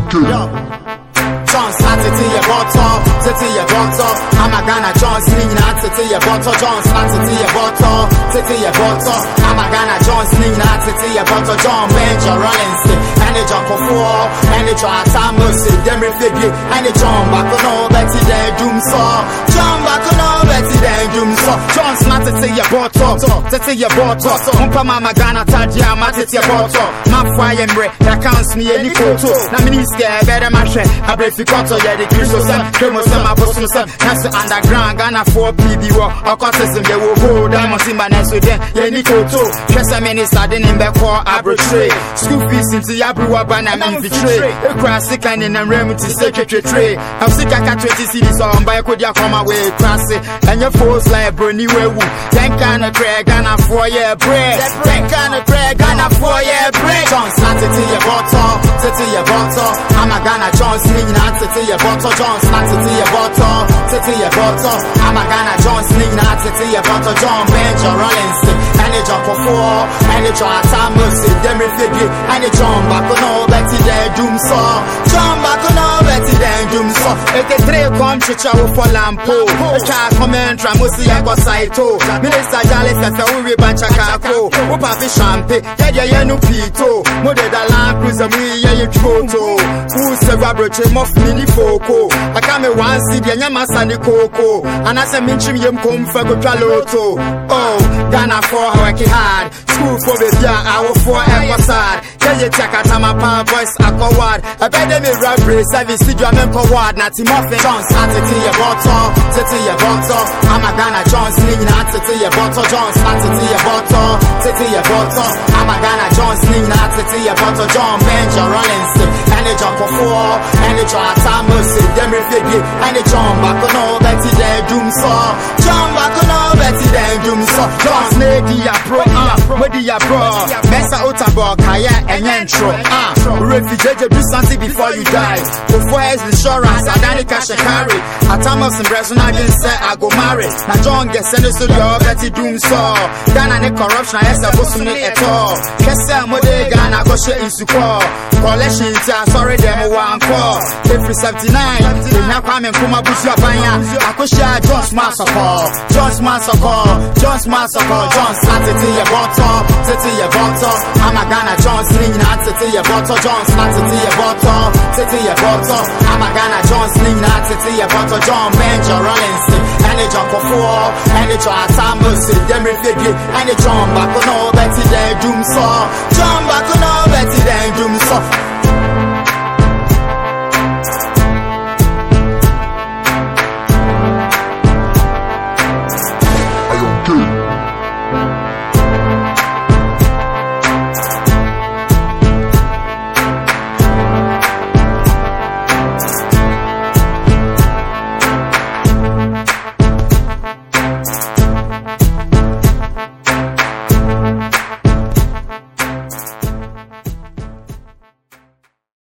John Slatty your bottle, titty your bottle. I'm a Ghana John Sling, not titty your bottle. John Slatty your bottle, titty your bottle. I'm a Ghana John Sling, not titty your bottle. John Benja Rollins, and the John Kofo, and the John Samus, them refugee, and the John Bacono, Betty then doom saw. John Bacono, Betty then doom saw. John Slatty your bottle, titty your bottle. Umpa Mama Ghana Tadia, Matty your bottle. My fire and bread, that counts me any photo. Now, Minister, better my share. I break the cutter, yeah, the Christos, Cremosa, my bosom, that's the underground Ghana 4 PB war. Or contesting, they will go down on Simbanes with them. Yeah, Nico, too. Just a minute, starting in back for arbitrary. School fees into Yabrua, Banam, and betray. A classic and in a remedy secretary tray. I'm sick, I can't 20 cities on by Kodia come away, classic. And your force like Bernie Wewu. Then kind of Craig, Ghana 4 year bread. Then kind of Craig, Ghana 4 year bread. John Slatty your bottle, titty your bottle. I'm a Ghana John Sling, not titty your bottle. John Slatty your bottle, titty your bottle. I'm a Ghana John Sling, not titty your bottle. John Benja Rollins, and the John Kofo, and the John Samus, them refugee, and the John Bacono, Betty then doom saw. John Bacono, Betty then doom saw. If the three come to chow for Lampo, a child comment, Ramusi, I got Saito. Minister Jali says, we Banchakako, Upapi Champe, Yaya Pito, Modeda Lamp, Cruiser, you Troto, who's the rubber trim of mini foco. I come at one city and Yamasani Coco, and as a mention yam come for Galoto. Oh, Ghana 4 working hard, school for the year, our 4 episode. Tell you, check out my power voice, I go ward. I bet them a rubber service, see you member ward, not him off it. John Slatty your bottle, titty your bottle. I'm a Ghana John Sling, not titty your bottle. John Slatty your bottle, titty your bottle. I'm a Ghana John Sling, not titty your bottle. John Benja Rollins, and the John Kofo, and the John Samus, them refugee, and the John Bacono, Betty then doom saw. John Bacono, Betty then doom saw. John Snake ya pro, Modi ya bro, Mesa Otabo, Kaya and Yentro. Refugee, do something before you die. Before his insurance, I don't cash a carry. A time of some breast, I didn't say I go marry. Now John gets sent to the Betty doom saw. Ghana the corruption, I said, was at all. Kessa Mode Ghana go shit in support. Collection, sorry, them one call. Every 79, they now come and come up with your banya. I could share John's Massacre, John's Massacre, John's Massacre, John Slatty your bottle, titty your bottle. I'm a Ghana John Sling, not titty your bottle. John Slatty your bottle, titty your bottle. I'm a Ghana John Sling, not titty your bottle. John Benja Rollins, and the John Kofo, and the John Samus, them refugee, and the John Bacono, Betty then doom saw. John Bacono.